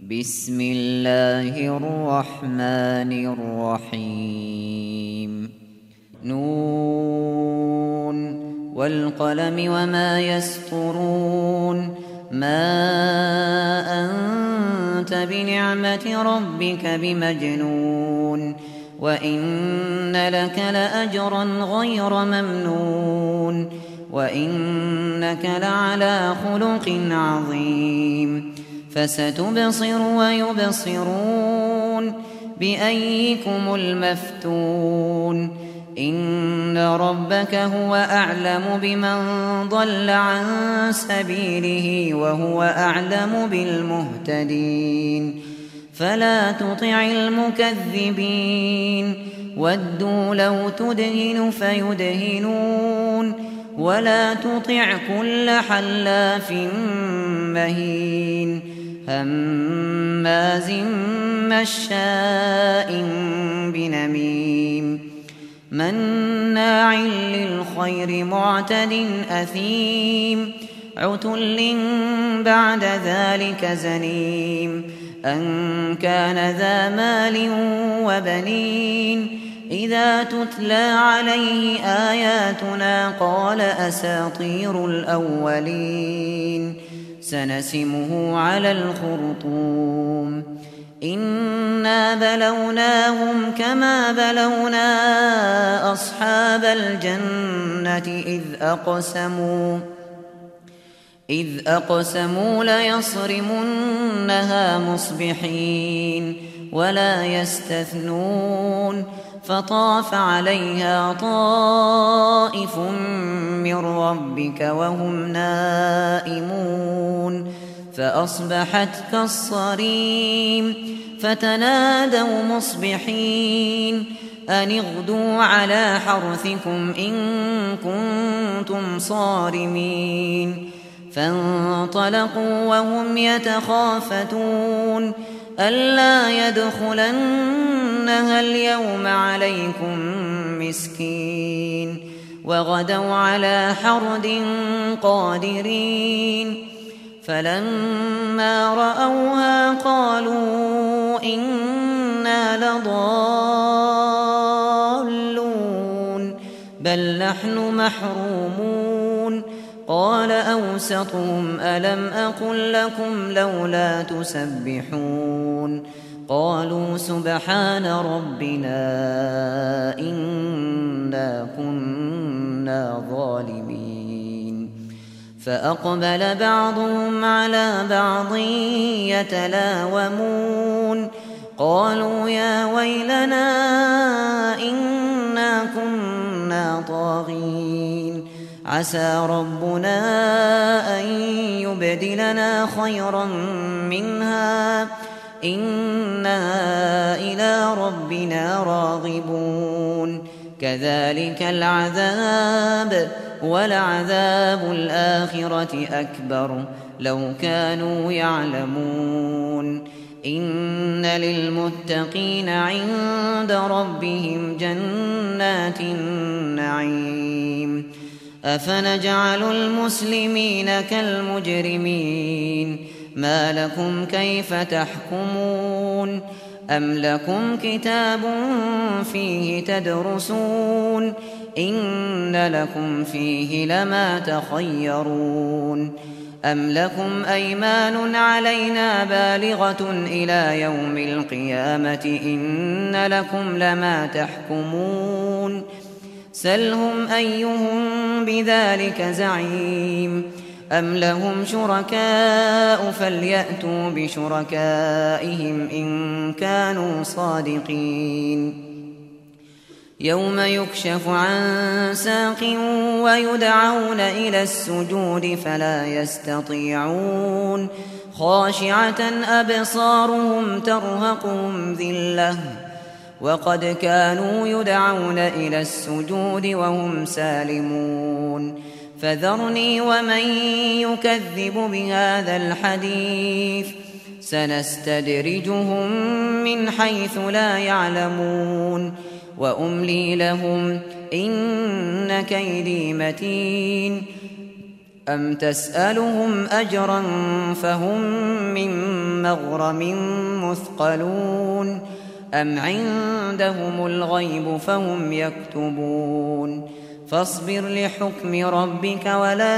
بسم الله الرحمن الرحيم نون والقلم وما يسطرون ما أنت بنعمة ربك بمجنون وإن لك لأجرا غير ممنون وإنك لعلى خلق عظيم فستبصر ويبصرون بأيكم المفتون إن ربك هو أعلم بمن ضل عن سبيله وهو أعلم بالمهتدين فلا تطع المكذبين ودوا لو تدهن فيدهنون ولا تطع كل حلاف مهين هماز مشاء بنميم مناع للخير معتد أثيم عتل بعد ذلك زنيم أن كان ذا مال وبنين إذا تتلى عليه آياتنا قال أساطير الأولين سنسمه على الخرطوم إنا بلوناهم كما بلونا أصحاب الجنة إذ أقسموا ليصرمنها مصبحين ولا يستثنون فطاف عليها طائف من ربك وهم نائمون فأصبحت كالصريم فتنادوا مصبحين أن اغدوا على حرثكم إن كنتم صارمين فانطلقوا وهم يتخافتون ألا يدخلنها اليوم عليكم مسكين وغدوا على حرد قادرين فلما رأوها قالوا إنا لضالون بل نحن محرومون قال أوسطهم ألم أقل لكم لولا تسبحون قالوا سبحان ربنا إنا كنا ظالمين فأقبل بعضهم على بعض يتلاومون قالوا يا ويلنا إنا كنا طاغين عسى ربنا أن يبدلنا خيرا منها إنا إلى ربنا راغبون كذلك العذاب ولعذاب الآخرة أكبر لو كانوا يعلمون إن للمتقين عند ربهم جنات النعيم أفنجعل المسلمين كالمجرمين ما لكم كيف تحكمون أم لكم كتاب فيه تدرسون إن لكم فيه لما تخيرون أم لكم أيمان علينا بالغة إلى يوم القيامة إن لكم لما تحكمون سلهم أيهم بذلك زعيم أم لهم شركاء فليأتوا بشركائهم إن كانوا صادقين يوم يكشف عن ساق ويدعون إلى السجود فلا يستطيعون خاشعة أبصارهم ترهقهم ذلة وقد كانوا يدعون إلى السجود وهم سالمون فذرني ومن يكذب بهذا الحديث سنستدرجهم من حيث لا يعلمون وأملي لهم إن كيدي متين أم تسألهم أجرا فهم من مغرم مثقلون أم عندهم الغيب فهم يكتبون فاصبر لحكم ربك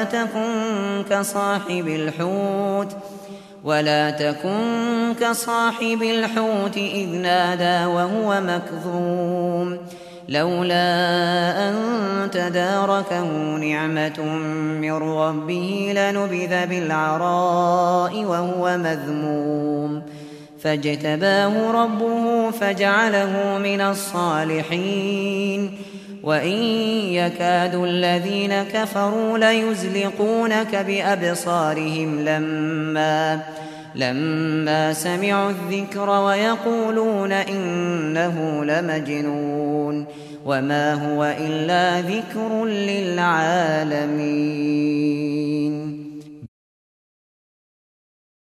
ولا تكن كصاحب الحوت إذ نادى وهو مكظوم لولا أن تداركه نعمة من ربه لنبذ بالعراء وهو مذموم فاجتباه ربه فجعله من الصالحين وإن يكاد الذين كفروا ليزلقونك بأبصارهم لما سمعوا الذكر ويقولون إنه لمجنون وما هو إلا ذكر للعالمين.